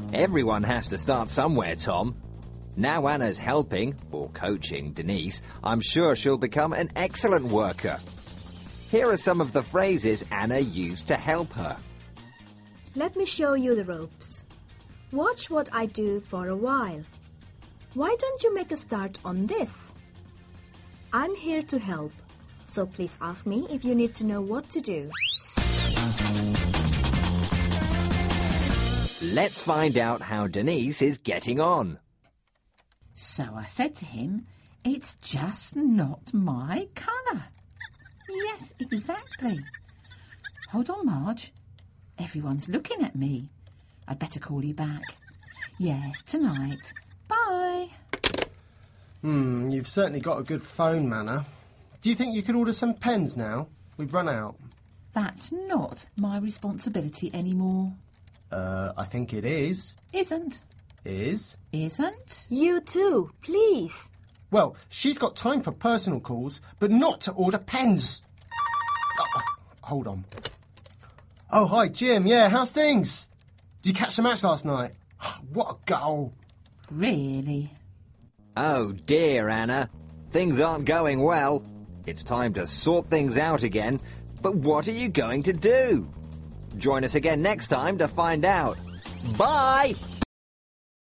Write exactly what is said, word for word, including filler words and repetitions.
Everyone has to start somewhere, Tom. Now Anna's helping, or coaching, Denise, I'm sure she'll become an excellent worker. Here are some of the phrases Anna used to help her. Let me show you the ropes. Watch what I do for a while. Why don't you make a start on this? I'm here to help, so please ask me if you need to know what to do. Let's find out how Denise is getting on. So I said to him, it's just not my colour. Yes, exactly. Hold on, Marge. Everyone's looking at me. I'd better call you back. Yes, tonight. Bye. Hmm, you've certainly got a good phone manner. Do you think you could order some pens now? We've run out. That's not my responsibility anymore. Uh, I think it is. Isn't. Is? Isn't. You too, please. Well, she's got time for personal calls, but not to order pens. Oh, hold on. Oh, hi, Jim. Yeah, how's things? Did you catch the match last night? What a goal. Really? Oh dear, Anna. Things aren't going well. It's time to sort things out again. But what are you going to do? Join us again next time to find out. Bye!